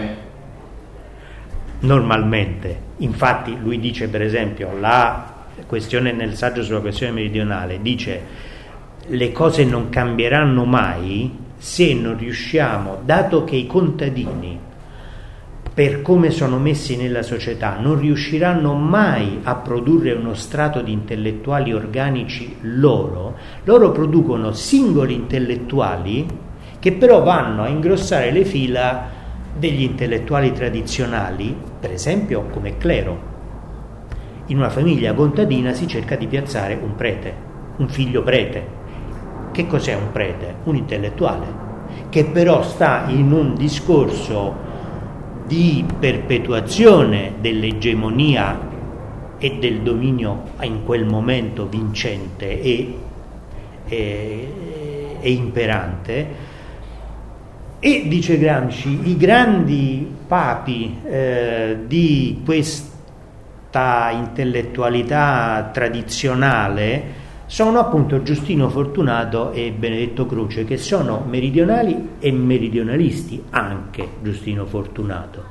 Normalmente. Infatti lui dice, per esempio, la questione nel saggio sulla questione meridionale, dice le cose non cambieranno mai se non riusciamo, dato che i contadini, per come sono messi nella società, non riusciranno mai a produrre uno strato di intellettuali organici loro, loro producono singoli intellettuali che però vanno a ingrossare le fila degli intellettuali tradizionali, per esempio come clero. In una famiglia contadina si cerca di piazzare un prete, un figlio prete. Che cos'è un prete? Un intellettuale, che però sta in un discorso di perpetuazione dell'egemonia e del dominio in quel momento vincente e, e, e imperante. E dice Gramsci, i grandi papi eh, di questa intellettualità tradizionale sono appunto Giustino Fortunato e Benedetto Croce, che sono meridionali e meridionalisti, anche Giustino Fortunato.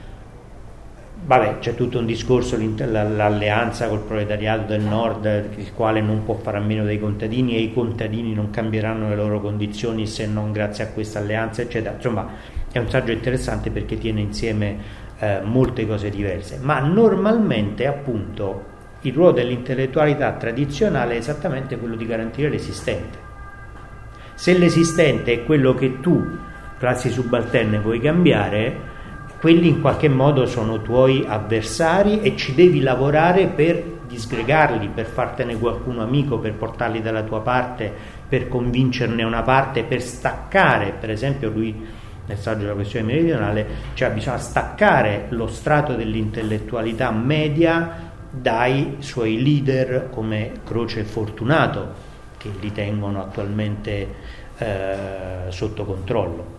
Vabbè, c'è tutto un discorso, l'alleanza col proletariato del nord, il quale non può fare a meno dei contadini, e i contadini non cambieranno le loro condizioni se non grazie a questa alleanza, eccetera. Insomma, è un saggio interessante perché tiene insieme eh, molte cose diverse, ma normalmente appunto il ruolo dell'intellettualità tradizionale è esattamente quello di garantire l'esistente. Se l'esistente è quello che tu, classi subalterne, vuoi cambiare, quelli in qualche modo sono tuoi avversari e ci devi lavorare per disgregarli, per fartene qualcuno amico, per portarli dalla tua parte, per convincerne una parte, per staccare. Per esempio lui nel saggio della questione meridionale, cioè bisogna staccare lo strato dell'intellettualità media dai suoi leader come Croce e Fortunato, che li tengono attualmente eh, sotto controllo.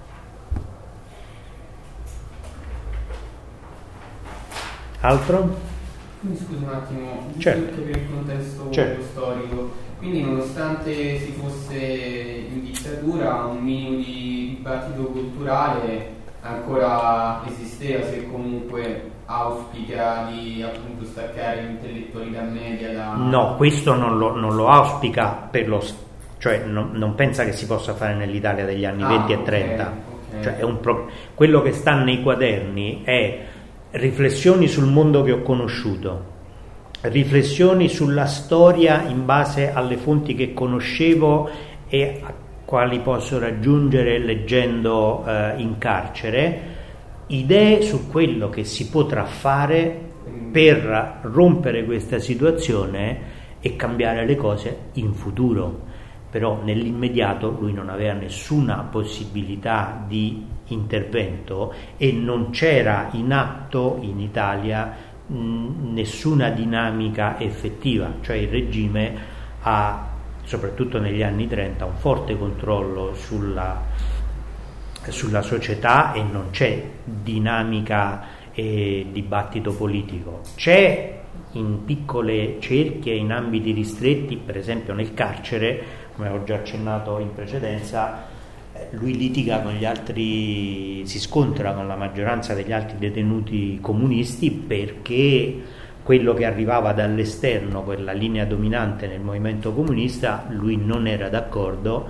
Altro? Mi scusi un attimo, certo. Per il contesto certo. storico, quindi nonostante si fosse in dittatura, un minimo di dibattito culturale ancora esisteva, se comunque auspica di appunto staccare l'intellettualità media da... No, questo non lo, non lo auspica per lo, cioè non, non pensa che si possa fare nell'Italia degli anni ah, venti e trenta. Okay, okay. Cioè è un pro, quello che sta nei quaderni è riflessioni sul mondo che ho conosciuto, riflessioni sulla storia in base alle fonti che conoscevo e a quali posso raggiungere leggendo eh, in carcere, idee su quello che si potrà fare per rompere questa situazione e cambiare le cose in futuro. Però nell'immediato lui non aveva nessuna possibilità di intervento e non c'era in atto in Italia mh, nessuna dinamica effettiva, cioè il regime ha, soprattutto negli anni trenta, un forte controllo sulla, sulla società e non c'è dinamica e dibattito politico. C'è in piccole cerchie, in ambiti ristretti, per esempio nel carcere, come ho già accennato in precedenza, lui litiga con gli altri, si scontra con la maggioranza degli altri detenuti comunisti perché quello che arrivava dall'esterno, quella linea dominante nel movimento comunista, lui non era d'accordo,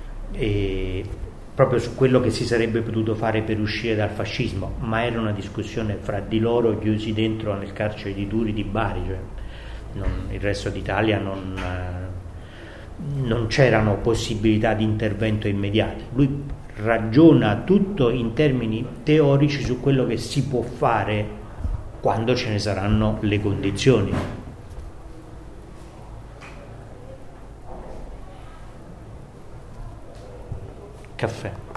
e proprio su quello che si sarebbe potuto fare per uscire dal fascismo, ma era una discussione fra di loro chiusi dentro nel carcere di Turi di Bari, cioè non, il resto d'Italia non, non c'erano possibilità di intervento immediati. Lui ragiona tutto in termini teorici su quello che si può fare quando ce ne saranno le condizioni. Caffè.